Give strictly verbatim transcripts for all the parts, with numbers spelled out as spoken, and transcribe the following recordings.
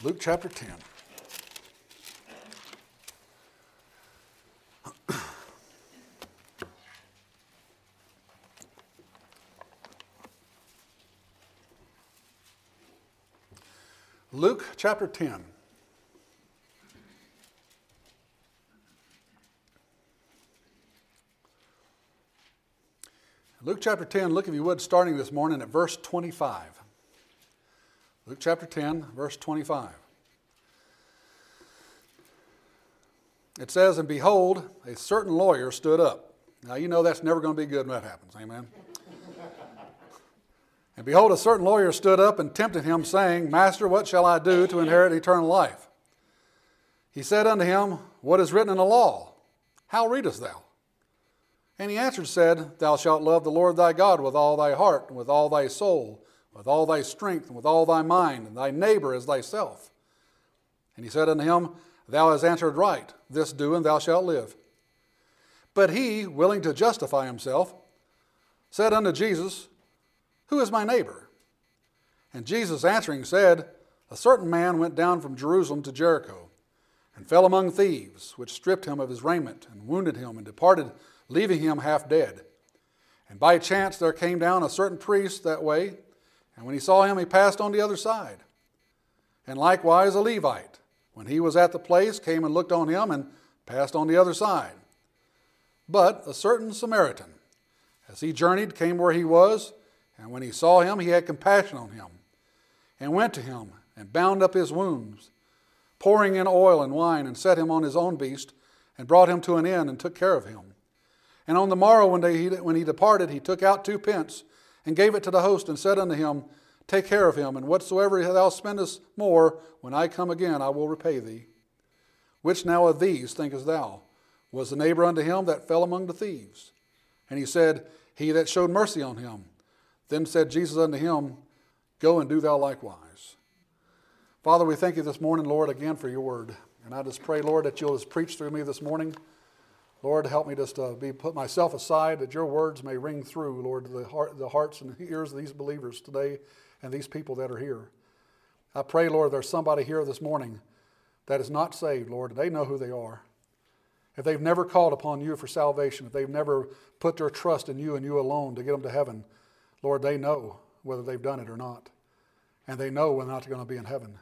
Luke chapter ten. Luke chapter ten. Luke chapter ten, look if you would, starting this morning at verse twenty-five. Luke chapter ten, verse twenty-five. It says, "And behold, a certain lawyer stood up." Now you know that's never going to be good when that happens, amen? "And behold, a certain lawyer stood up and tempted him, saying, Master, what shall I do to inherit eternal life? He said unto him, What is written in the law? How readest thou? And he answered, said, Thou shalt love the Lord thy God with all thy heart, and with all thy soul, with all thy strength, and with all thy mind, and thy neighbor as thyself. And he said unto him, Thou hast answered right, this do, and thou shalt live. But he, willing to justify himself, said unto Jesus, Who is my neighbor? And Jesus answering said, A certain man went down from Jerusalem to Jericho, and fell among thieves, which stripped him of his raiment, and wounded him, and departed, leaving him half dead. And by chance there came down a certain priest that way, and when he saw him, he passed on the other side. And likewise a Levite, when he was at the place, came and looked on him, and passed on the other side. But a certain Samaritan, as he journeyed, came where he was, and when he saw him, he had compassion on him, and went to him, and bound up his wounds, pouring in oil and wine, and set him on his own beast, and brought him to an inn, and took care of him. And on the morrow, when, they, when he departed, he took out two pence, and gave it to the host, and said unto him, Take care of him, and whatsoever thou spendest more, when I come again, I will repay thee. Which now of these thinkest thou was the neighbor unto him that fell among the thieves? And he said, He that showed mercy on him. Then said Jesus unto him, Go and do thou likewise. Father, we thank you this morning, Lord, again for your word. And I just pray, Lord, that you'll just preach through me this morning. Lord, help me just to be put myself aside, that your words may ring through, Lord, the heart, the hearts and ears of these believers today and these people that are here. I pray, Lord, there's somebody here this morning that is not saved, Lord. They know who they are. If they've never called upon you for salvation, if they've never put their trust in you and you alone to get them to heaven, Lord, they know whether they've done it or not. And they know whether or not they're going to be in heaven.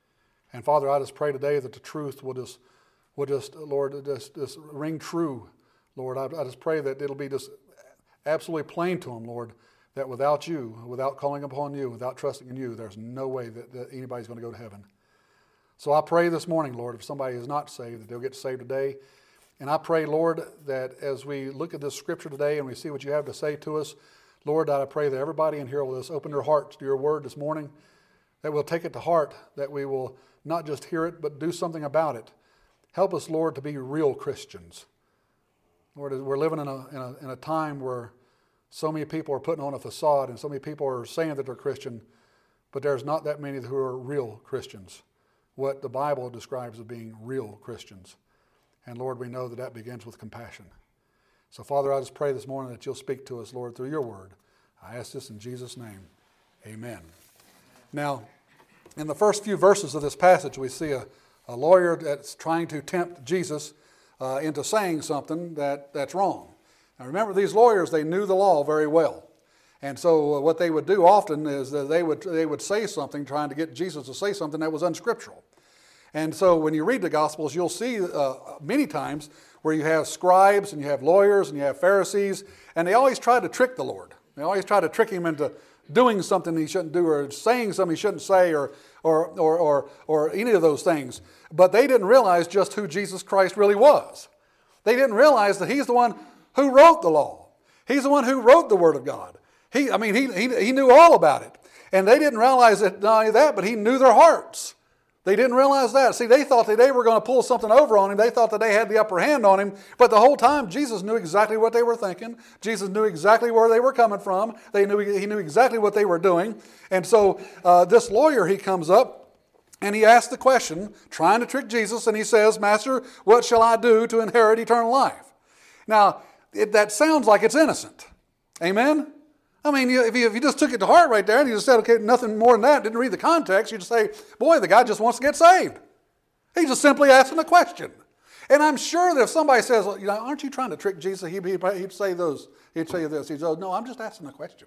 And Father, I just pray today that the truth will just Will just, Lord, just, just ring true, Lord. I, I just pray that it'll be just absolutely plain to them, Lord, that without you, without calling upon you, without trusting in you, there's no way that, that anybody's going to go to heaven. So I pray this morning, Lord, if somebody is not saved, that they'll get saved today. And I pray, Lord, that as we look at this scripture today and we see what you have to say to us, Lord, I pray that everybody in here will just open their hearts to your word this morning, that we'll take it to heart, that we will not just hear it, but do something about it. Help us, Lord, to be real Christians. Lord, we're living in a, in a, in a time where so many people are putting on a facade and so many people are saying that they're Christian, but there's not that many who are real Christians, what the Bible describes as being real Christians. And Lord, we know that that begins with compassion. So Father, I just pray this morning that you'll speak to us, Lord, through your word. I ask this in Jesus' name. Amen. Now, in the first few verses of this passage, we see a A lawyer that's trying to tempt Jesus uh, into saying something that, that's wrong. Now remember, these lawyers, they knew the law very well. And so uh, what they would do often is that they would, they would say something, trying to get Jesus to say something that was unscriptural. And so when you read the Gospels, you'll see uh, many times where you have scribes and you have lawyers and you have Pharisees, and they always try to trick the Lord. They always try to trick him into doing something he shouldn't do, or saying something he shouldn't say, or or or or or any of those things. But they didn't realize just who Jesus Christ really was. They didn't realize that he's the one who wrote the law. He's the one who wrote the Word of God. He, I mean, he he, he knew all about it. And they didn't realize that not only that, but he knew their hearts. They didn't realize that. See, they thought that they were going to pull something over on him. They thought that they had the upper hand on him. But the whole time, Jesus knew exactly what they were thinking. Jesus knew exactly where they were coming from. They knew He knew exactly what they were doing. And so uh, this lawyer, he comes up and he asks the question, trying to trick Jesus, and he says, Master, what shall I do to inherit eternal life? Now, it, that sounds like it's innocent. Amen? I mean, if you, if you just took it to heart right there and you just said, okay, nothing more than that, didn't read the context, you'd just say, boy, the guy just wants to get saved. He's just simply asking a question. And I'm sure that if somebody says, well, you know, aren't you trying to trick Jesus? He'd, he'd say those, he'd say this. He'd say, no, I'm just asking a question.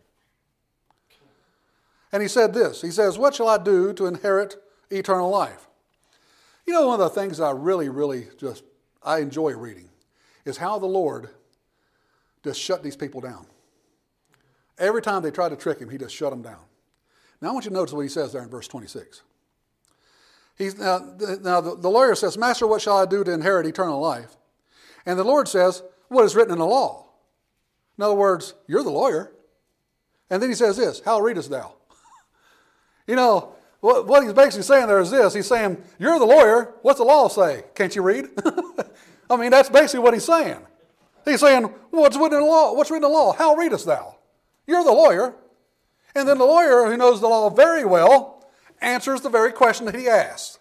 And he said this. He says, what shall I do to inherit eternal life? You know, one of the things I really, really just, I enjoy reading is how the Lord just shut these people down. Every time they tried to trick him, he just shut them down. Now I want you to notice what he says there in verse twenty-six. He's, now, the, now the, the lawyer says, Master, what shall I do to inherit eternal life? And the Lord says, what is written in the law? In other words, you're the lawyer. And then he says this, how readest thou? You know, what, what he's basically saying there is this. He's saying, you're the lawyer. What's the law say? Can't you read? I mean, that's basically what he's saying. He's saying, what's written in the law? What's written in the law? How readest thou? You're the lawyer. And then the lawyer, who knows the law very well, answers the very question that he asked.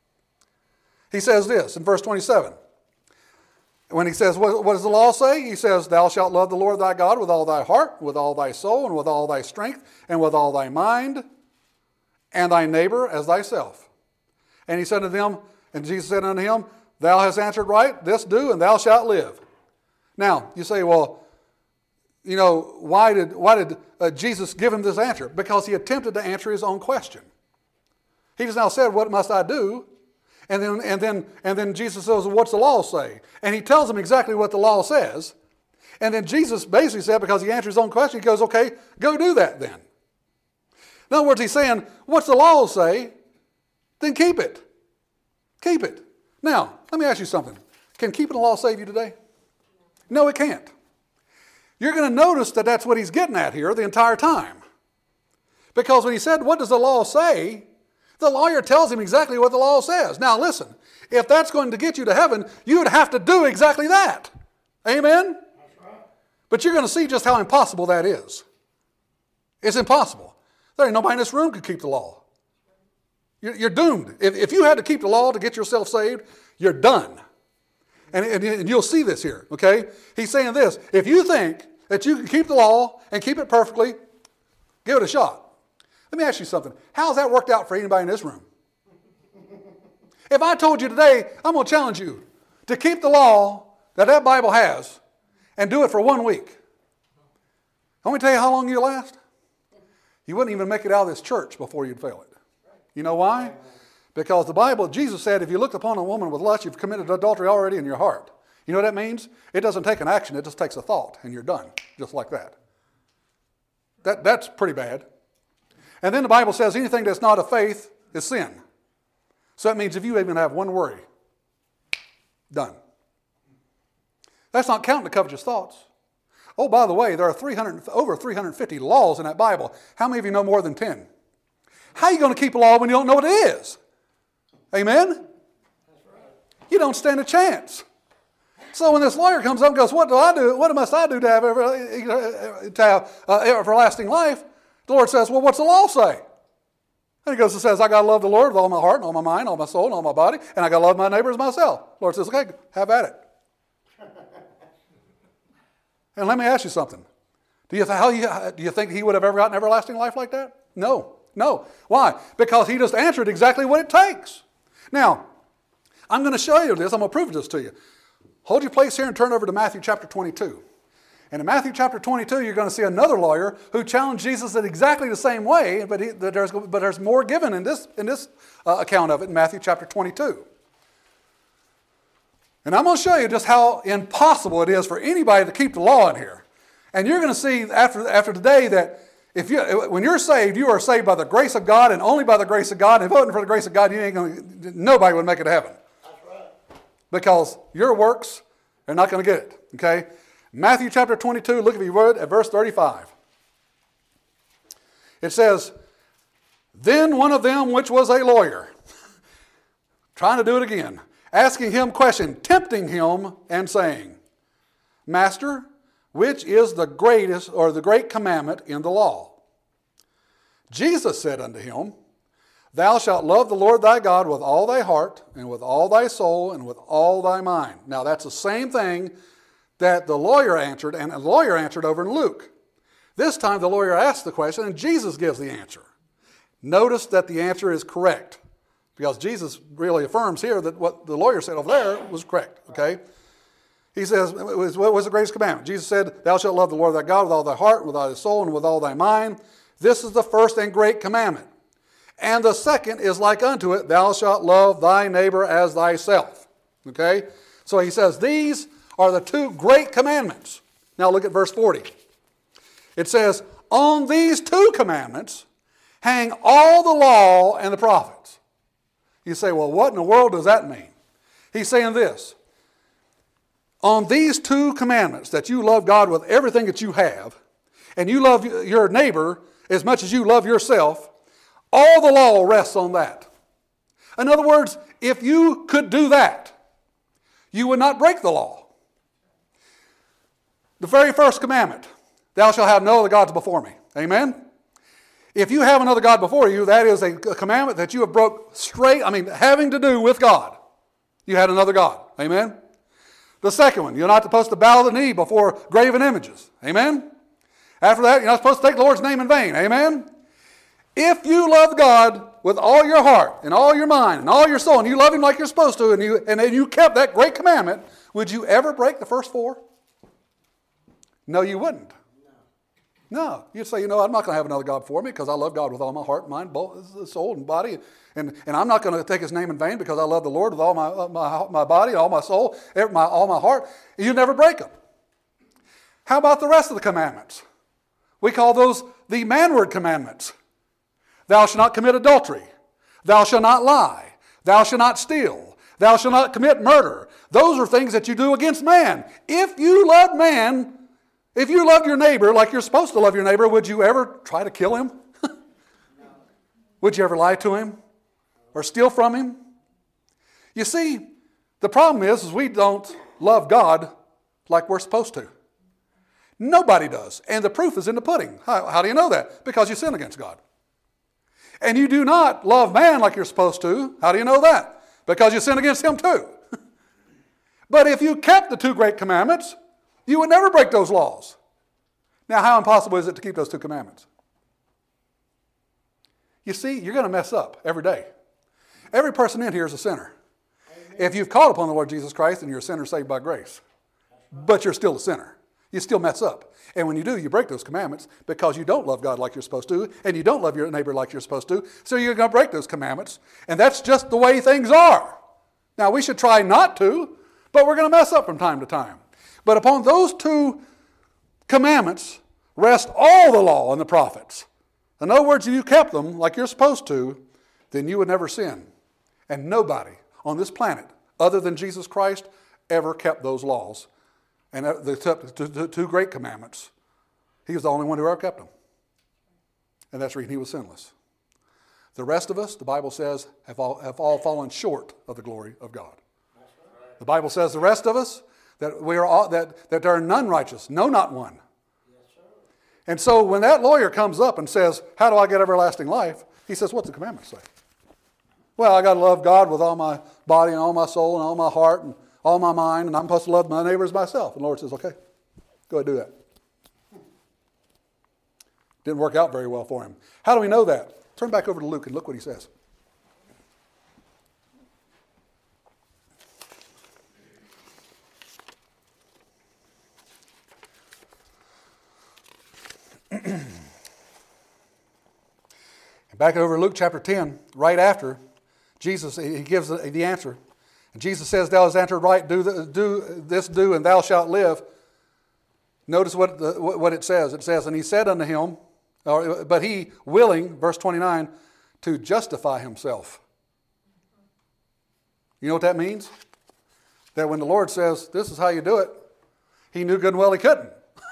He says this in verse twenty-seven. When he says, what, what does the law say? He says, thou shalt love the Lord thy God with all thy heart, with all thy soul, and with all thy strength, and with all thy mind, and thy neighbor as thyself. And he said to them, and Jesus said unto him, thou hast answered right, this do, and thou shalt live. Now, you say, well, you know, why did, why did uh, Jesus give him this answer? Because he attempted to answer his own question. He just now said, what must I do? And then, and then, and then Jesus says, what's the law say? And he tells him exactly what the law says. And then Jesus basically said, because he answered his own question, he goes, okay, go do that then. In other words, he's saying, what's the law say? Then keep it. Keep it. Now, let me ask you something. Can keeping the law save you today? No, it can't. You're going to notice that that's what he's getting at here the entire time. Because when he said, what does the law say? The lawyer tells him exactly what the law says. Now listen, if that's going to get you to heaven, you would have to do exactly that. Amen? That's right. But you're going to see just how impossible that is. It's impossible. There ain't nobody in this room could keep the law. You're, you're doomed. If, if you had to keep the law to get yourself saved, you're done. And, and, and you'll see this here, okay? He's saying this, if you think that you can keep the law and keep it perfectly, give it a shot. Let me ask you something. How's that worked out for anybody in this room? If I told you today, I'm going to challenge you to keep the law that that Bible has and do it for one week. Let me tell you how long you'll last. You wouldn't even make it out of this church before you'd fail it. You know why? Because the Bible, Jesus said, if you look upon a woman with lust, you've committed adultery already in your heart. You know what that means? It doesn't take an action, it just takes a thought, and you're done, just like that. That that's pretty bad. And then the Bible says anything that's not of faith is sin. So that means if you even have one worry, done. That's not counting the covetous thoughts. Oh, by the way, there are three hundred, over three hundred fifty laws in that Bible. How many of you know more than ten? How are you going to keep a law when you don't know what it is? Amen? That's right. You don't stand a chance. So when this lawyer comes up and goes, what do I do? What must I do to have, ever, to have uh, everlasting life? The Lord says, well, what's the law say? And he goes and says, I got to love the Lord with all my heart and all my mind, all my soul and all my body, and I got to love my neighbor as myself. The Lord says, okay, have at it. And let me ask you something. Do you, how you, do you think he would have ever gotten everlasting life like that? No. No. Why? Because he just answered exactly what it takes. Now, I'm going to show you this. I'm going to prove this to you. Hold your place here and turn over to Matthew chapter twenty-two. And in Matthew chapter twenty-two, you're going to see another lawyer who challenged Jesus in exactly the same way, but, he, there's, but there's more given in this, in this uh, account of it in Matthew chapter twenty-two. And I'm going to show you just how impossible it is for anybody to keep the law in here. And you're going to see after, after today that if you, when you're saved, you are saved by the grace of God and only by the grace of God. And if it wasn't for the grace of God, you ain't going to, nobody would make it to heaven. That's right. Because your works are not going to get it. Okay? Matthew chapter twenty-two, look if you would at verse thirty-five. It says, then one of them which was a lawyer, trying to do it again, asking him question, tempting him and saying, Master, which is the greatest or the great commandment in the law? Jesus said unto him, thou shalt love the Lord thy God with all thy heart and with all thy soul and with all thy mind. Now that's the same thing that the lawyer answered, and the lawyer answered over in Luke. This time the lawyer asks the question and Jesus gives the answer. Notice that the answer is correct, because Jesus really affirms here that what the lawyer said over there was correct, okay? He says, what was the greatest commandment? Jesus said, thou shalt love the Lord thy God with all thy heart, with all thy soul, and with all thy mind. This is the first and great commandment. And the second is like unto it, thou shalt love thy neighbor as thyself. Okay? So he says, these are the two great commandments. Now look at verse forty. It says, on these two commandments hang all the law and the prophets. You say, well, what in the world does that mean? He's saying this. On these two commandments, that you love God with everything that you have, and you love your neighbor as much as you love yourself, all the law rests on that. In other words, if you could do that, you would not break the law. The very first commandment, thou shalt have no other gods before me. Amen? If you have another God before you, that is a commandment that you have broke straight, I mean, having to do with God. You had another God. Amen? The second one, you're not supposed to bow the knee before graven images. Amen? After that, you're not supposed to take the Lord's name in vain. Amen? If you love God with all your heart and all your mind and all your soul, and you love Him like you're supposed to, and you and then you kept that great commandment, would you ever break the first four? No, you wouldn't. No. You'd say, you know, I'm not going to have another God before me because I love God with all my heart, mind, soul, and body. And, and I'm not going to take His name in vain because I love the Lord with all my, my, my body, all my soul, my, all my heart. You never break them. How about the rest of the commandments? We call those the manward commandments. Thou shalt not commit adultery. Thou shalt not lie. Thou shalt not steal. Thou shalt not commit murder. Those are things that you do against man. If you love man, if you love your neighbor like you're supposed to love your neighbor, would you ever try to kill him? Would you ever lie to him or steal from him? You see, the problem is, is we don't love God like we're supposed to. Nobody does. And the proof is in the pudding. How, how do you know that? Because you sin against God. And you do not love man like you're supposed to. How do you know that? Because you sin against him too. But if you kept the two great commandments, you would never break those laws. Now, how impossible is it to keep those two commandments? You see, you're going to mess up every day. Every person in here is a sinner. Amen. If you've called upon the Lord Jesus Christ, then you're a sinner saved by grace. But you're still a sinner. You still mess up. And when you do, you break those commandments because you don't love God like you're supposed to, and you don't love your neighbor like you're supposed to, so you're going to break those commandments. And that's just the way things are. Now, we should try not to, but we're going to mess up from time to time. But upon those two commandments rest all the law and the prophets. In other words, if you kept them like you're supposed to, then you would never sin. And nobody on this planet, other than Jesus Christ, ever kept those laws. And the two great commandments, He was the only one who ever kept them. And that's the reason He was sinless. The rest of us, the Bible says, have all, have all fallen short of the glory of God. The Bible says the rest of us, that we are all, that, that there are none righteous, no, not one. And so when that lawyer comes up and says, how do I get everlasting life? He says, what's the commandment say? Well, I got to love God with all my body and all my soul and all my heart and all my mind, and I'm supposed to love my neighbor as myself. And the Lord says, okay, go ahead and do that. Didn't work out very well for him. How do we know that? Turn back over to Luke and look what he says. Back over Luke chapter ten, right after Jesus, he gives the answer. And Jesus says, thou hast answered right, do, the, do this, do, and thou shalt live. Notice what, the, what it says. It says, and he said unto him, or, but he willing, verse twenty-nine, to justify himself. You know what that means? That when the Lord says, this is how you do it, he knew good and well he couldn't.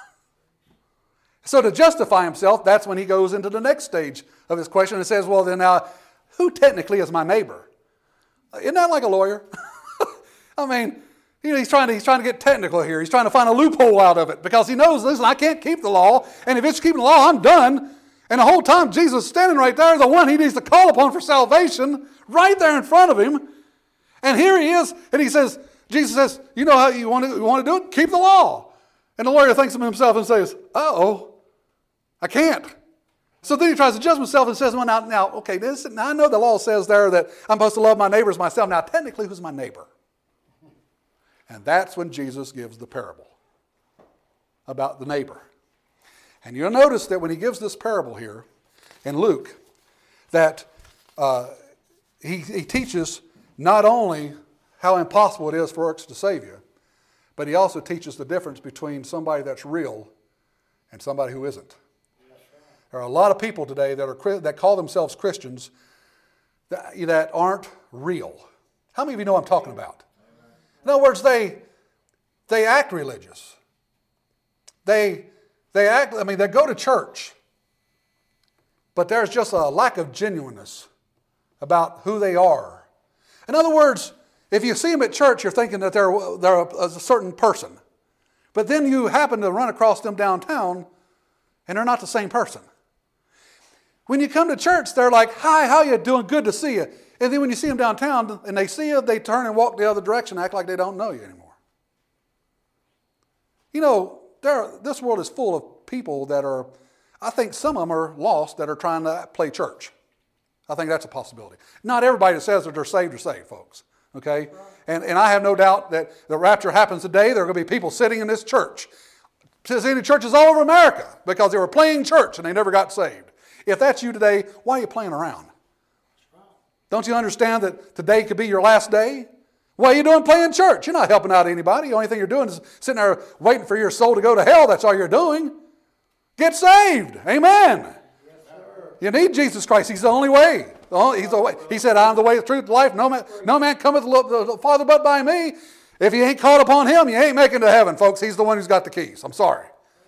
So to justify himself, that's when he goes into the next stage of his question and says, well, then now, who technically is my neighbor? Isn't that like a lawyer? I mean, you know, he's trying to he's trying to get technical here. He's trying to find a loophole out of it because he knows, listen, I can't keep the law, and if it's keeping the law, I'm done. And the whole time Jesus is standing right there, the one he needs to call upon for salvation, right there in front of him. And here he is, and he says, Jesus says, you know how you want to, you want to do it? Keep the law. And the lawyer thinks of himself and says, uh-oh, I can't. So then he tries to judge himself and says, well, now, now okay, this, now I know the law says there that I'm supposed to love my neighbor as myself. Now, technically, who's my neighbor? And that's when Jesus gives the parable about the neighbor. And you'll notice that when he gives this parable here in Luke, that uh, he, he teaches not only how impossible it is for works to save you, but he also teaches the difference between somebody that's real and somebody who isn't. There are a lot of people today that are that call themselves Christians that, that aren't real. How many of you know what I'm talking about? In other words, they they act religious. They they act. I mean, they go to church, but there's just a lack of genuineness about who they are. In other words, if you see them at church, you're thinking that they're they're a, a certain person, but then you happen to run across them downtown, and they're not the same person. When you come to church, they're like, hi, how you doing? Good to see you. And then when you see them downtown and they see you, they turn and walk the other direction, act like they don't know you anymore. You know, there are, this world is full of people that are, I think some of them are lost that are trying to play church. I think that's a possibility. Not everybody that says that they're saved are saved, folks. Okay? And, and I have no doubt that the rapture happens today. There are going to be people sitting in this church, sitting churches all over America because they were playing church and they never got saved. If that's you today, why are you playing around? Don't you understand that today could be your last day? What are you doing playing church? You're not helping out anybody. The only thing you're doing is sitting there waiting for your soul to go to hell. That's all you're doing. Get saved. Amen. Yes, you need Jesus Christ. He's the only way. The only, he's the way. He said, I am the way, the truth, the life. No man, no man cometh to the Father but by me. If you ain't called upon him, you ain't making it to heaven, folks. He's the one who's got the keys. I'm sorry.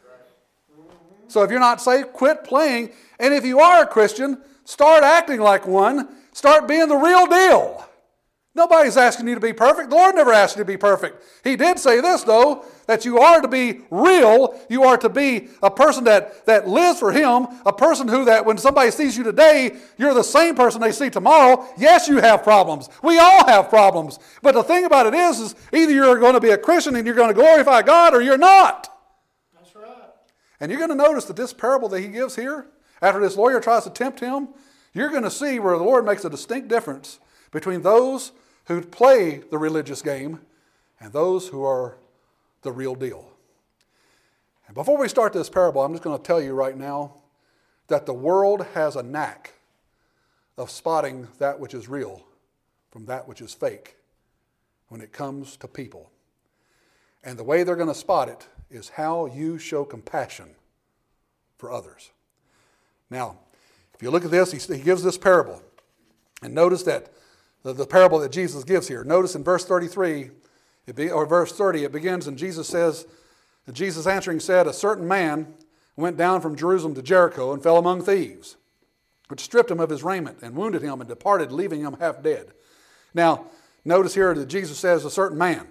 So if you're not saved, quit playing. And if you are a Christian, start acting like one. Start being the real deal. Nobody's asking you to be perfect. The Lord never asked you to be perfect. He did say this, though, that you are to be real. You are to be a person that, that lives for him, a person who that when somebody sees you today, you're the same person they see tomorrow. Yes, you have problems. We all have problems. But the thing about it is, is either you're going to be a Christian and you're going to glorify God or you're not. That's right. And you're going to notice that this parable that he gives here, after this lawyer tries to tempt him, you're going to see where the Lord makes a distinct difference between those who play the religious game and those who are the real deal. And before we start this parable, I'm just going to tell you right now that the world has a knack of spotting that which is real from that which is fake when it comes to people. And the way they're going to spot it is how you show compassion for others. Now, if you look at this, he, he gives this parable. And notice that the, the parable that Jesus gives here. Notice in verse thirty-three, it be, or verse thirty, it begins and Jesus says, Jesus answering said, a certain man went down from Jerusalem to Jericho and fell among thieves, which stripped him of his raiment and wounded him and departed, leaving him half dead. Now, notice here that Jesus says a certain man.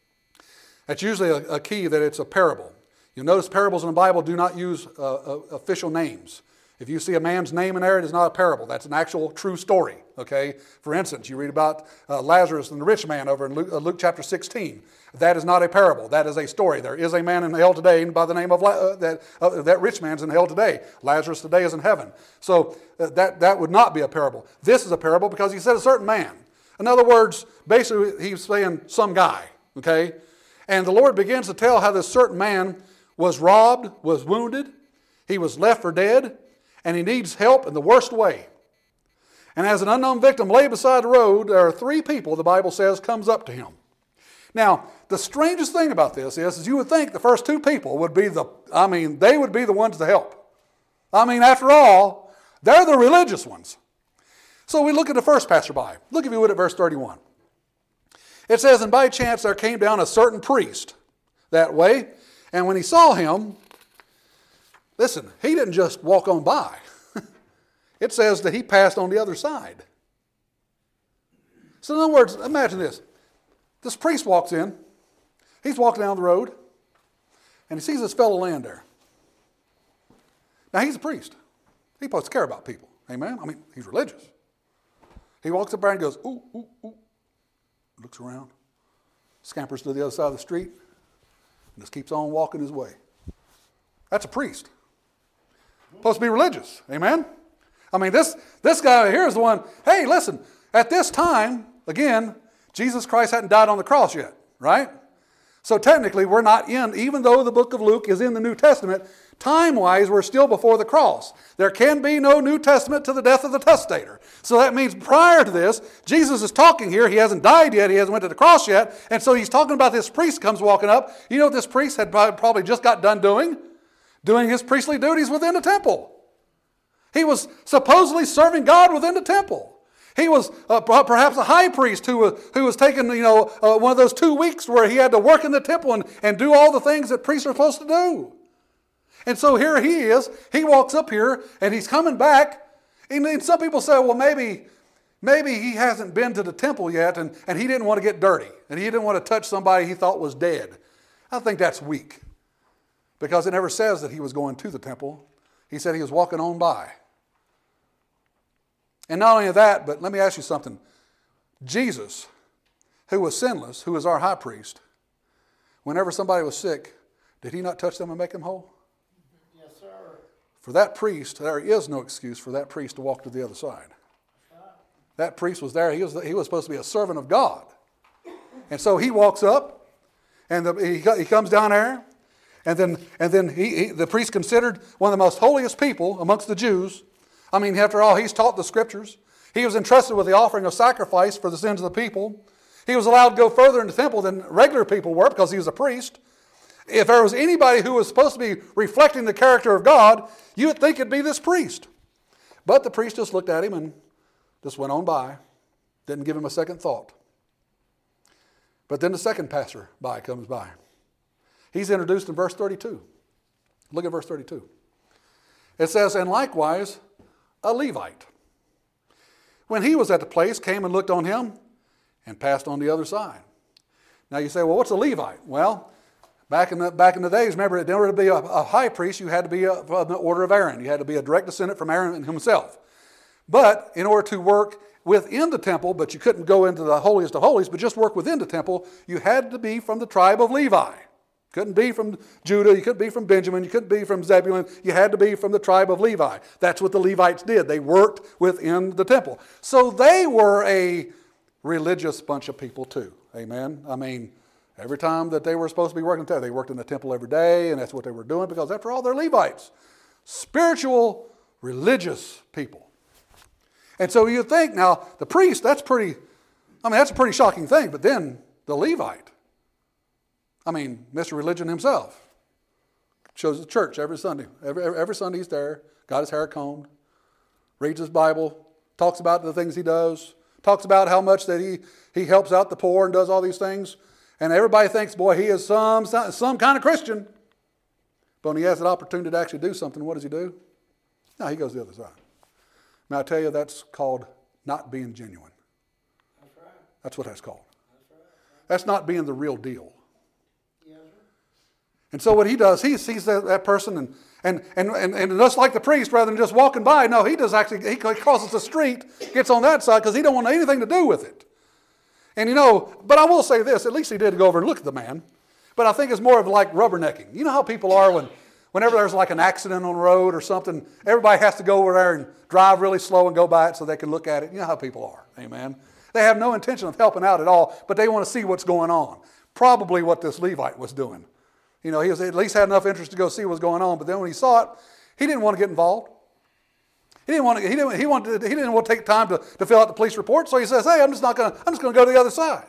That's usually a, a key that it's a parable. You'll notice parables in the Bible do not use uh, uh, official names. If you see a man's name in there, it is not a parable. That's an actual true story, okay? For instance, you read about uh, Lazarus and the rich man over in Luke, uh, Luke chapter sixteen. That is not a parable. That is a story. There is a man in hell today by the name of La- uh, that. Uh, that rich man's in hell today. Lazarus today is in heaven. So uh, that, that would not be a parable. This is a parable because he said a certain man. In other words, basically he's saying some guy, okay? And the Lord begins to tell how this certain man was robbed, was wounded, he was left for dead, and he needs help in the worst way. And as an unknown victim lay beside the road, there are three people, the Bible says, comes up to him. Now, the strangest thing about this is, is you would think the first two people would be the, I mean, they would be the ones to help. I mean, after all, they're the religious ones. So we look at the first passerby. Look if you would at verse thirty-one. It says, and by chance there came down a certain priest that way, and when he saw him, listen, he didn't just walk on by. It says that he passed on the other side. So in other words, imagine this. This priest walks in. He's walking down the road, and he sees this fellow laying there. Now, he's a priest. He's supposed to care about people. Amen? I mean, he's religious. He walks up there and goes, ooh, ooh, ooh. Looks around, scampers to the other side of the street, and just keeps on walking his way. That's a priest. Supposed to be religious. Amen? I mean, this, this guy here is the one, hey, listen, at this time, again, Jesus Christ hadn't died on the cross yet, right? So technically, we're not in, even though the book of Luke is in the New Testament, time-wise, we're still before the cross. There can be no New Testament to the death of the testator. So that means prior to this, Jesus is talking here. He hasn't died yet. He hasn't went to the cross yet. And so he's talking about this priest comes walking up. You know what this priest had probably just got done doing? Doing his priestly duties within the temple. He was supposedly serving God within the temple. He was uh, perhaps a high priest who was, who was taking, you know, uh, one of those two weeks where he had to work in the temple and, and do all the things that priests are supposed to do. And so here he is. He walks up here and he's coming back. And, and some people say, well, maybe, maybe he hasn't been to the temple yet and, and he didn't want to get dirty. And he didn't want to touch somebody he thought was dead. I think that's weak. Because it never says that he was going to the temple. He said he was walking on by. And not only that, but let me ask you something. Jesus, who was sinless, who was our high priest, whenever somebody was sick, did he not touch them and make them whole? Yes, sir. For that priest, there is no excuse for that priest to walk to the other side. That priest was there. He was, he was supposed to be a servant of God. And so he walks up, and the, he, he comes down there, and then, and then he, he, the priest considered one of the most holiest people amongst the Jews. I mean, after all, he's taught the Scriptures. He was entrusted with the offering of sacrifice for the sins of the people. He was allowed to go further in the temple than regular people were because he was a priest. If there was anybody who was supposed to be reflecting the character of God, you would think it'd be this priest. But the priest just looked at him and just went on by. Didn't give him a second thought. But then the second passer by comes by. He's introduced in verse thirty-two. Look at verse thirty-two. It says, and likewise, a Levite, when he was at the place, came and looked on him and passed on the other side. Now you say, well, what's a Levite? Well, back in the, back in the days, remember, in order to be a, a high priest, you had to be a, of the order of Aaron. You had to be a direct descendant from Aaron himself. But in order to work within the temple, but you couldn't go into the holiest of holies, but just work within the temple, you had to be from the tribe of Levi. Couldn't be from Judah, you couldn't be from Benjamin, you couldn't be from Zebulun, you had to be from the tribe of Levi. That's what the Levites did. They worked within the temple. So they were a religious bunch of people too. Amen? I mean, every time that they were supposed to be working there, they worked in the temple every day, and that's what they were doing because after all, they're Levites. Spiritual, religious people. And so you think, now, the priest, that's pretty, I mean, that's a pretty shocking thing, but then the Levite. I mean, Mister Religion himself shows the church every Sunday. Every, every Sunday he's there, got his hair combed, reads his Bible, talks about the things he does, talks about how much that he, he helps out the poor and does all these things. And everybody thinks, boy, he is some, some kind of Christian. But when he has an opportunity to actually do something, what does he do? No, he goes the other side. May I tell you, that's called not being genuine. That's right. That's what that's called. That's right. That's not being the real deal. Yes, sir. And so what he does, he sees that, that person and, and, and, and, and just like the priest, rather than just walking by, no, he does actually, he crosses the street, gets on that side because he don't want anything to do with it. And you know, but I will say this, at least he did go over and look at the man. But I think it's more of like rubbernecking. You know how people are when, whenever there's like an accident on the road or something, everybody has to go over there and drive really slow and go by it so they can look at it. You know how people are, amen? They have no intention of helping out at all, but they want to see what's going on. Probably what this Levite was doing. You know, he was, at least had enough interest to go see what was going on, but then when he saw it, he didn't want to get involved. He didn't want to, he didn't, he wanted to, he didn't want to take time to, to fill out the police report, so he says, hey, I'm just not going to, I'm just going to go to the other side.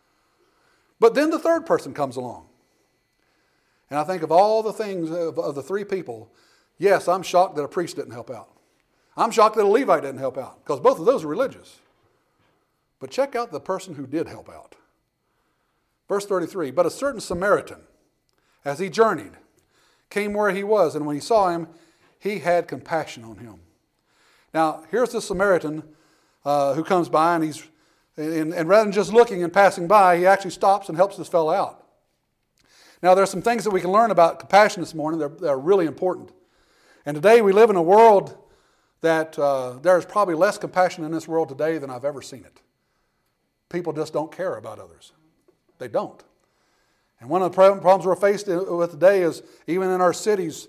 But then the third person comes along. And I think of all the things of, of the three people, yes, I'm shocked that a priest didn't help out. I'm shocked that a Levite didn't help out, because both of those are religious. But check out the person who did help out. Verse thirty-three, but a certain Samaritan, as he journeyed, came where he was, and when he saw him, he had compassion on him. Now, here's the Samaritan uh, who comes by, and he's and, and rather than just looking and passing by, he actually stops and helps this fellow out. Now, there's some things that we can learn about compassion this morning that are, that are really important. And today we live in a world that uh, there is probably less compassion in this world today than I've ever seen it. People just don't care about others. They don't. And one of the problems we're faced with today is even in our cities,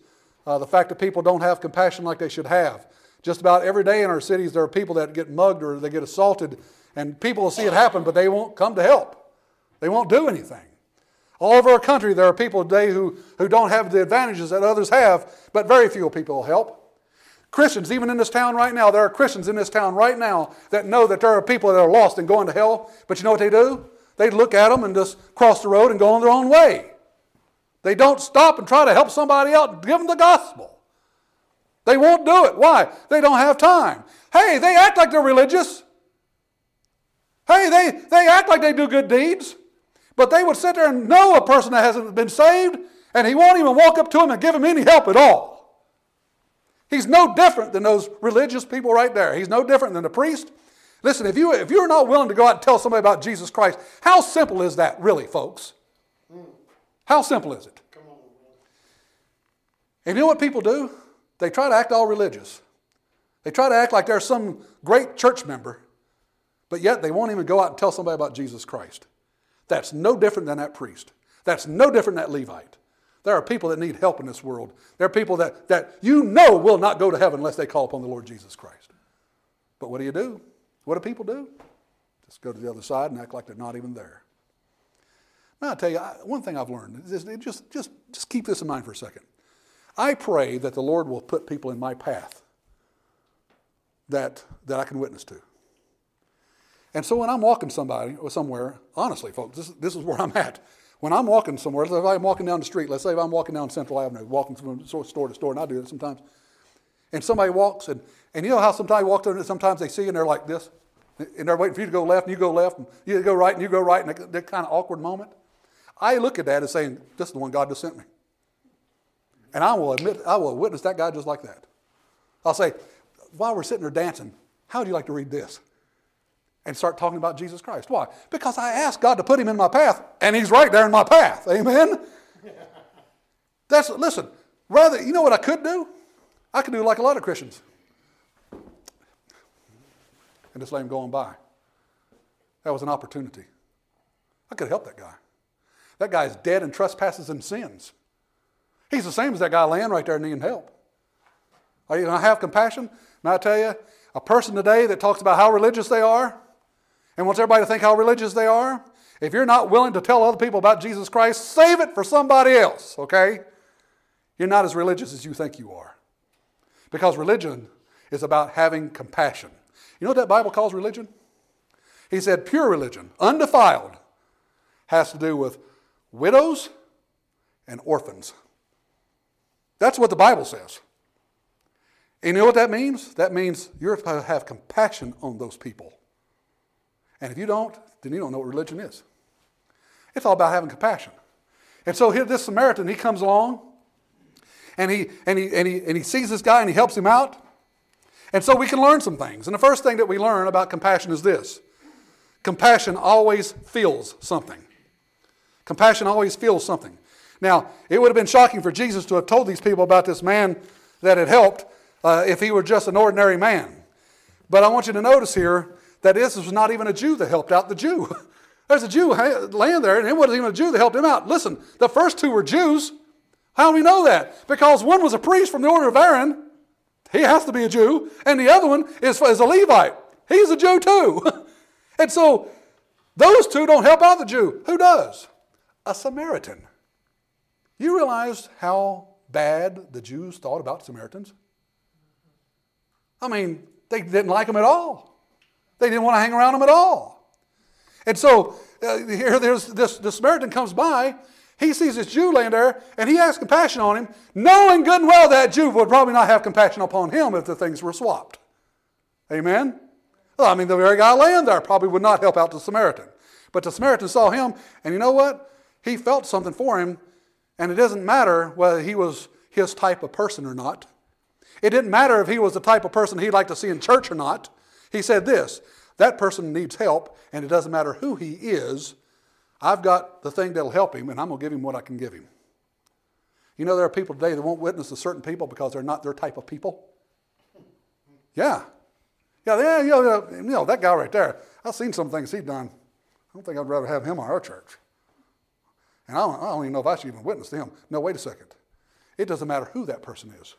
Uh, the fact that people don't have compassion like they should have. Just about every day in our cities there are people that get mugged or they get assaulted, and people will see it happen, but they won't come to help. They won't do anything. All over our country there are people today who, who don't have the advantages that others have, but very few people will help. Christians, even in this town right now, there are Christians in this town right now that know that there are people that are lost and going to hell, but you know what they do? They look at them and just cross the road and go on their own way. They don't stop and try to help somebody out and give them the gospel. They won't do it. Why? They don't have time. Hey, they act like they're religious. Hey, they, they act like they do good deeds. But they would sit there and know a person that hasn't been saved, and he won't even walk up to him and give him any help at all. He's no different than those religious people right there. He's no different than the priest. Listen, if, you, if you're not willing to go out and tell somebody about Jesus Christ, how simple is that really, folks? How simple is it? Come on, And you know what people do? They try to act all religious. They try to act like they're some great church member, but yet they won't even go out and tell somebody about Jesus Christ. That's no different than that priest. That's no different than that Levite. There are people that need help in this world. There are people that, that you know will not go to heaven unless they call upon the Lord Jesus Christ. But what do you do? What do people do? Just go to the other side and act like they're not even there. Now, I'll tell you, I, one thing I've learned is just, just, just keep this in mind for a second. I pray that the Lord will put people in my path that, that I can witness to. And so when I'm walking somebody or somewhere, honestly, folks, this, this is where I'm at. When I'm walking somewhere, let's say if I'm walking down the street, let's say if I'm walking down Central Avenue, walking from store to store, and I do that sometimes, and somebody walks, and, and you know how sometimes you walk there and sometimes they see you and they're like this, and they're waiting for you to go left, and you go left, and you go right, and you go right, and that kind of awkward moment. I look at that as saying, this is the one God just sent me. And I will admit, I will witness that guy just like that. I'll say, while we're sitting there dancing, how would you like to read this? And start talking about Jesus Christ. Why? Because I asked God to put him in my path, and he's right there in my path. Amen? That's, listen, rather, you know what I could do? I could do like a lot of Christians. And just let him go on by. That was an opportunity. I could help that guy. That guy's dead in trespasses and sins. He's the same as that guy laying right there needing help. Are you going to have compassion? And I tell you, a person today that talks about how religious they are and wants everybody to think how religious they are, if you're not willing to tell other people about Jesus Christ, save it for somebody else, okay? You're not as religious as you think you are. Because religion is about having compassion. You know what that Bible calls religion? He said pure religion, undefiled, has to do with widows and orphans. That's what the Bible says. And you know what that means? That means you're supposed to have compassion on those people. And if you don't, then you don't know what religion is. It's all about having compassion. And so here, this Samaritan, he comes along, and he and he and he and he sees this guy and he helps him out. And so we can learn some things. And the first thing that we learn about compassion is this: compassion always feels something. Compassion always feels something. Now, it would have been shocking for Jesus to have told these people about this man that had helped uh, if he were just an ordinary man. But I want you to notice here that this was not even a Jew that helped out the Jew. There's a Jew laying there, and it wasn't even a Jew that helped him out. Listen, the first two were Jews. How do we know that? Because one was a priest from the order of Aaron. He has to be a Jew. And the other one is, is a Levite. He's a Jew too. And so those two don't help out the Jew. Who does? A Samaritan. You realize how bad the Jews thought about Samaritans? I mean, they didn't like them at all. They didn't want to hang around them at all. And so uh, here there's this, this Samaritan comes by. He sees this Jew laying there, and he has compassion on him, knowing good and well that Jew would probably not have compassion upon him if the things were swapped. Amen? Well, I mean, the very guy laying there probably would not help out the Samaritan. But the Samaritan saw him, and you know what? He felt something for him. And it doesn't matter whether he was his type of person or not. It didn't matter if he was the type of person he'd like to see in church or not. He said this: that person needs help, and it doesn't matter who he is. I've got the thing that'll help him, and I'm going to give him what I can give him. You know, there are people today that won't witness to certain people because they're not their type of people. Yeah. Yeah, yeah, you know, you know that guy right there, I've seen some things he's done. I don't think I'd rather have him on our church. And I don't, I don't even know if I should even witness to him. No, wait a second. It doesn't matter who that person is.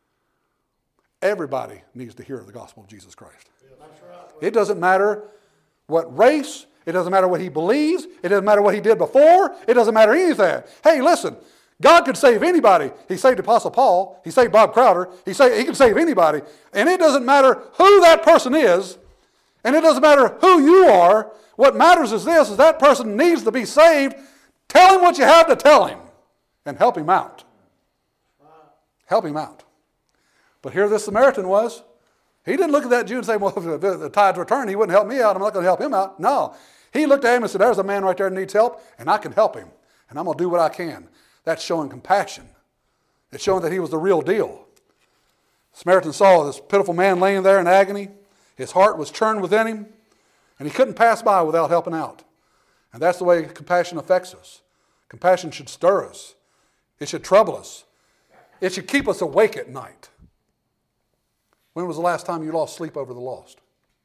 Everybody needs to hear the gospel of Jesus Christ. That's right. It doesn't matter what race. It doesn't matter what he believes. It doesn't matter what he did before. It doesn't matter any of that. Hey, listen. God could save anybody. He saved Apostle Paul. He saved Bob Crowder. He, saved, he can save anybody. And it doesn't matter who that person is. And it doesn't matter who you are. What matters is this, is that person needs to be saved. Tell him what you have to tell him. And help him out. Help him out. But here this Samaritan was. He didn't look at that Jew and say, well, if the tide's returned, he wouldn't help me out. I'm not going to help him out. No. He looked at him and said, there's a man right there that needs help, and I can help him. And I'm going to do what I can. That's showing compassion. It's showing that he was the real deal. The Samaritan saw this pitiful man laying there in agony. His heart was churned within him, and he couldn't pass by without helping out. And that's the way compassion affects us. Compassion should stir us. It should trouble us. It should keep us awake at night. When was the last time you lost sleep over the lost?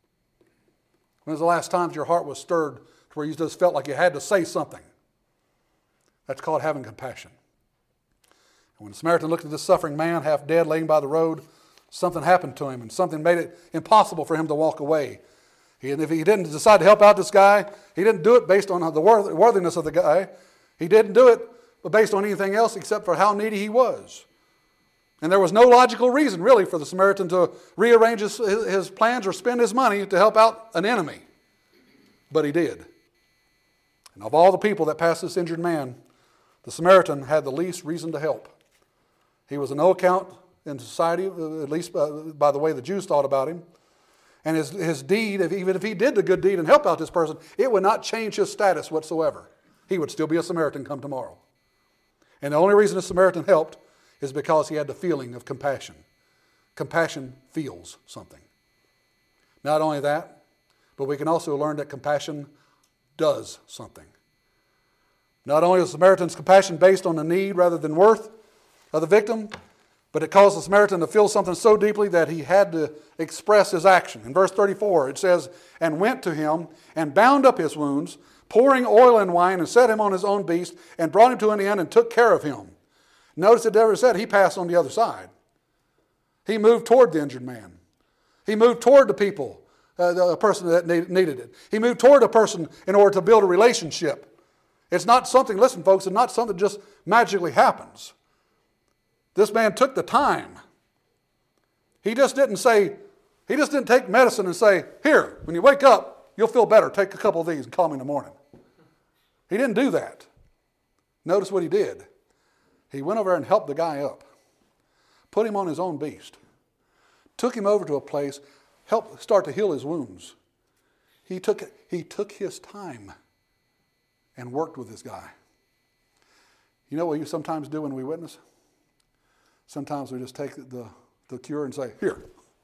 When was the last time your heart was stirred to where you just felt like you had to say something? That's called having compassion. And when the Samaritan looked at this suffering man, half dead, laying by the road, something happened to him, and something made it impossible for him to walk away. He, and if he didn't decide to help out this guy, he didn't do it based on the worthiness of the guy. He didn't do it based on anything else except for how needy he was. And there was no logical reason, really, for the Samaritan to rearrange his, his plans or spend his money to help out an enemy. But he did. And of all the people that passed this injured man, the Samaritan had the least reason to help. He was of no account in society, at least by, by the way the Jews thought about him. And his, his deed, if, even if he did the good deed and helped out this person, it would not change his status whatsoever. He would still be a Samaritan come tomorrow. And the only reason the Samaritan helped is because he had the feeling of compassion. Compassion feels something. Not only that, but we can also learn that compassion does something. Not only is the Samaritan's compassion based on the need rather than worth of the victim, but it caused the Samaritan to feel something so deeply that he had to express his action. In verse thirty-four, it says, and went to him and bound up his wounds, pouring oil and wine, and set him on his own beast, and brought him to an inn and took care of him. Notice it never said he passed on the other side. He moved toward the injured man. He moved toward the people, uh, the person that needed it. He moved toward a person in order to build a relationship. It's not something, listen folks, it's not something that just magically happens. This man took the time. He just didn't say, he just didn't take medicine and say, here, when you wake up, you'll feel better. Take a couple of these and call me in the morning. He didn't do that. Notice what he did. He went over and helped the guy up. Put him on his own beast. Took him over to a place, helped start to heal his wounds. He took, he took his time and worked with this guy. You know what you sometimes do when we witness? Sometimes we just take the, the cure and say, here.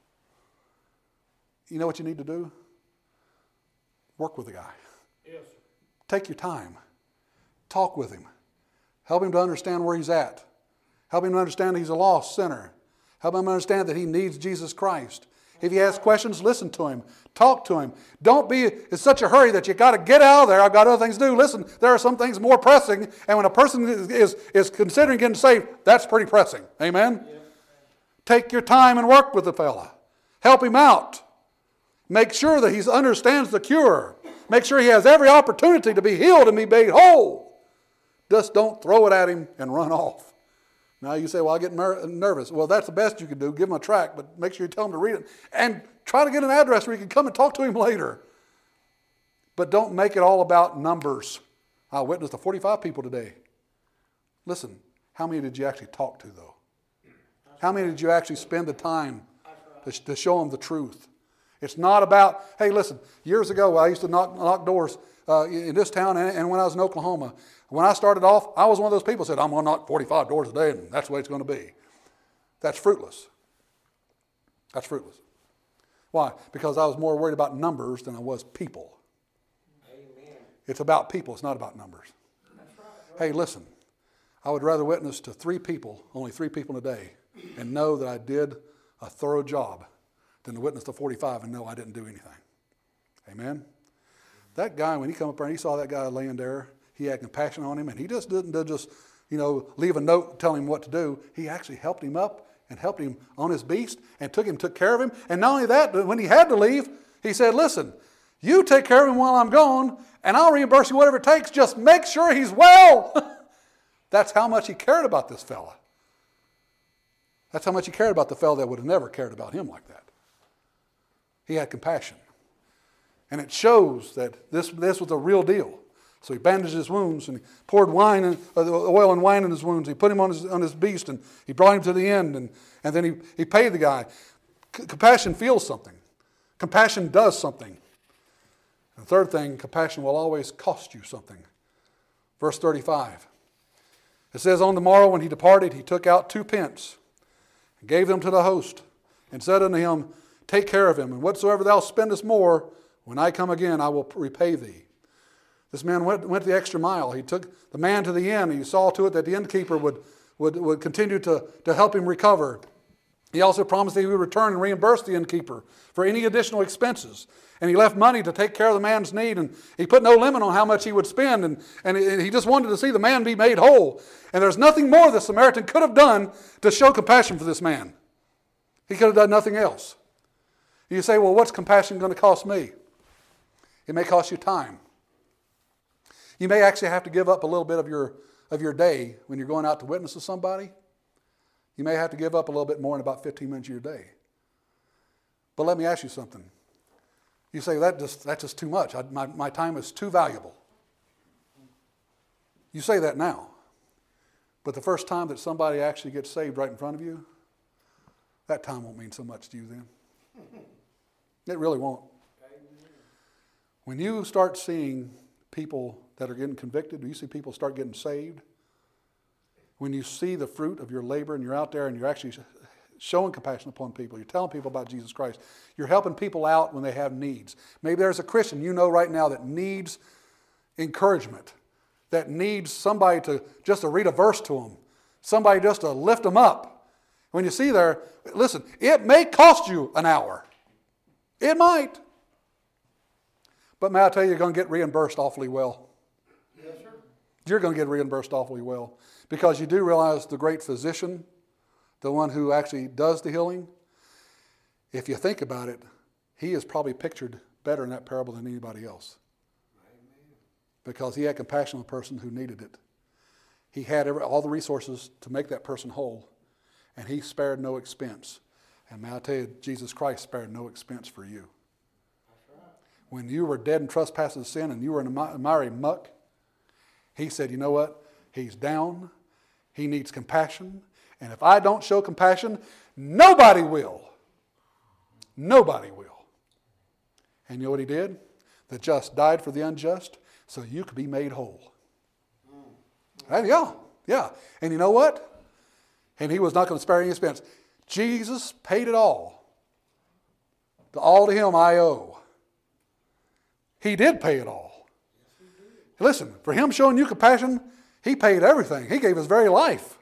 You know what you need to do? Work with the guy. Yes. Take your time. Talk with him. Help him to understand where he's at. Help him to understand he's a lost sinner. Help him understand that he needs Jesus Christ. If he has questions, listen to him. Talk to him. Don't be in such a hurry that you got to get out of there. I've got other things to do. Listen, there are some things more pressing. And when a person is, is, is considering getting saved, that's pretty pressing. Amen? Yeah. Take your time and work with the fella. Help him out. Make sure that he understands the cure. Make sure he has every opportunity to be healed and be made whole. Just don't throw it at him and run off. Now you say, well, I get ner- nervous. Well, that's the best you can do. Give him a tract, but make sure you tell him to read it. And try to get an address where you can come and talk to him later. But don't make it all about numbers. I witnessed to forty-five people today. Listen, how many did you actually talk to, though? How many did you actually spend the time to, to show them the truth? It's not about, hey, listen, years ago I used to knock, knock doors uh, in this town and, and when I was in Oklahoma. When I started off, I was one of those people who said, I'm going to knock forty-five doors a day and that's the way it's going to be. That's fruitless. That's fruitless. Why? Because I was more worried about numbers than I was people. Amen. It's about people. It's not about numbers. That's right. Hey, listen, I would rather witness to three people, only three people in a day, and know that I did a thorough job than to witness to forty-five and know I didn't do anything. Amen? That guy, when he come up there and he saw that guy laying there, he had compassion on him, and he just didn't just, you know, leave a note telling him what to do. He actually helped him up and helped him on his beast and took him, took care of him. And not only that, but when he had to leave, he said, listen, you take care of him while I'm gone, and I'll reimburse you whatever it takes. Just make sure he's well. That's how much he cared about this fella. That's how much he cared about the fella that would have never cared about him like that. He had compassion. And it shows that this, this was a real deal. So he bandaged his wounds and he poured wine and, uh, oil and wine in his wounds. He put him on his, on his beast and he brought him to the end. And, and then he, he paid the guy. C- compassion feels something. Compassion does something. And the third thing, compassion will always cost you something. Verse thirty-five. It says, on the morrow when he departed, he took out two pence and gave them to the host and said unto him, take care of him, and whatsoever thou spendest more, when I come again, I will repay thee. This man went, went the extra mile. He took the man to the inn. He saw to it that the innkeeper would, would, would continue to, to help him recover. He also promised that he would return and reimburse the innkeeper for any additional expenses. And he left money to take care of the man's need. And he put no limit on how much he would spend. And, and he just wanted to see the man be made whole. And there's nothing more the Samaritan could have done to show compassion for this man. He could have done nothing else. You say, well, what's compassion going to cost me? It may cost you time. You may actually have to give up a little bit of your, of your day when you're going out to witness to somebody. You may have to give up a little bit more in about fifteen minutes of your day. But let me ask you something. You say, that just, that's just too much. I, my, my time is too valuable. You say that now. But the first time that somebody actually gets saved right in front of you, that time won't mean so much to you then. It really won't. When you start seeing people that are getting convicted, when you see people start getting saved, when you see the fruit of your labor and you're out there and you're actually showing compassion upon people, you're telling people about Jesus Christ, you're helping people out when they have needs. Maybe there's a Christian you know right now that needs encouragement, that needs somebody to just to read a verse to them, somebody just to lift them up. When you see there, listen, it may cost you an hour. It might. But may I tell you, you're going to get reimbursed awfully well. Yes, sir. You're going to get reimbursed awfully well. Because you do realize the great physician, the one who actually does the healing, if you think about it, he is probably pictured better in that parable than anybody else. Amen. Because he had compassion on a person who needed it. He had every, all the resources to make that person whole. And he spared no expense. And may I tell you, Jesus Christ spared no expense for you. That's right. When you were dead in trespasses and sin and you were in a miry muck, he said, you know what? He's down. He needs compassion. And if I don't show compassion, nobody will. Nobody will. And you know what he did? The just died for the unjust so you could be made whole. And yeah, yeah. And you know what? And he was not going to spare any expense. Jesus paid it all. All to him I owe. He did pay it all. Listen, for him showing you compassion, he paid everything. He gave his very life.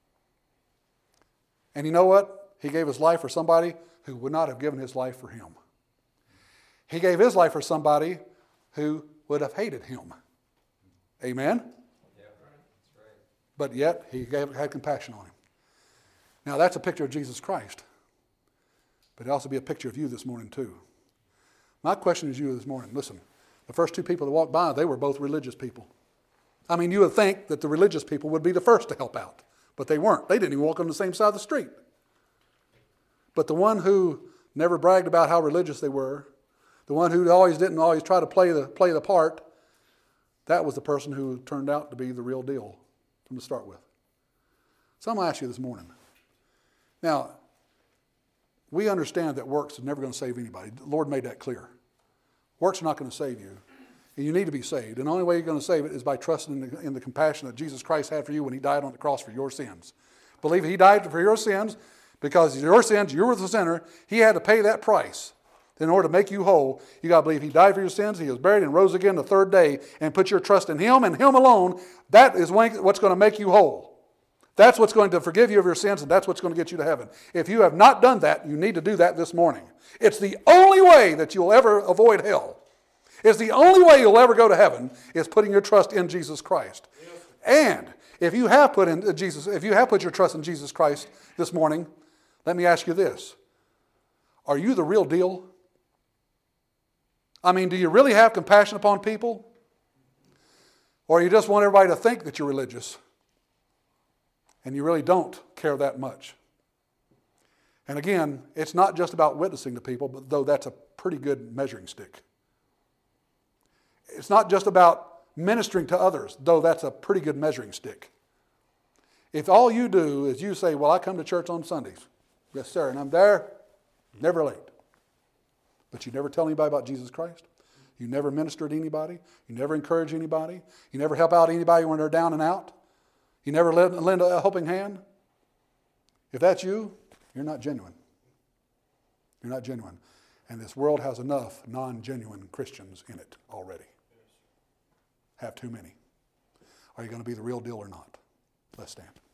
And you know what? He gave his life for somebody who would not have given his life for him. He gave his life for somebody who would have hated him. Amen? Yeah, right. That's right. But yet, he gave, had compassion on him. Now, that's a picture of Jesus Christ. But it also be a picture of you this morning, too. My question is you this morning. Listen, the first two people that walked by, they were both religious people. I mean, you would think that the religious people would be the first to help out. But they weren't. They didn't even walk on the same side of the street. But the one who never bragged about how religious they were, the one who always didn't always try to play the, play the part, that was the person who turned out to be the real deal from the start with. So I'm going to ask you this morning. Now, we understand that works is never going to save anybody. The Lord made that clear. Works are not going to save you. And you need to be saved. And the only way you're going to save it is by trusting in the, in the compassion that Jesus Christ had for you when he died on the cross for your sins. Believe he died for your sins because your sins, you were the sinner. He had to pay that price. In order to make you whole, you got to believe he died for your sins, he was buried and rose again the third day, and put your trust in him and him alone. That is what's going to make you whole. That's what's going to forgive you of your sins, and that's what's going to get you to heaven. If you have not done that, you need to do that this morning. It's the only way that you'll ever avoid hell. It's the only way you'll ever go to heaven is putting your trust in Jesus Christ. And If you have put in Jesus, if you have put your trust in Jesus Christ this morning, let me ask you this. Are you the real deal? I mean, do you really have compassion upon people? Or you just want everybody to think that you're religious and you really don't care that much? And again, it's not just about witnessing to people, but though that's a pretty good measuring stick. It's not just about ministering to others, though that's a pretty good measuring stick. If all you do is you say, well, I come to church on Sundays. Yes, sir, and I'm there, never late. But you never tell anybody about Jesus Christ. You never minister to anybody. You never encourage anybody. You never help out anybody when they're down and out. You never lend, lend a helping hand. If that's you, you're not genuine. You're not genuine. And this world has enough non-genuine Christians in it already. Have too many. Are you going to be the real deal or not? Let's stand.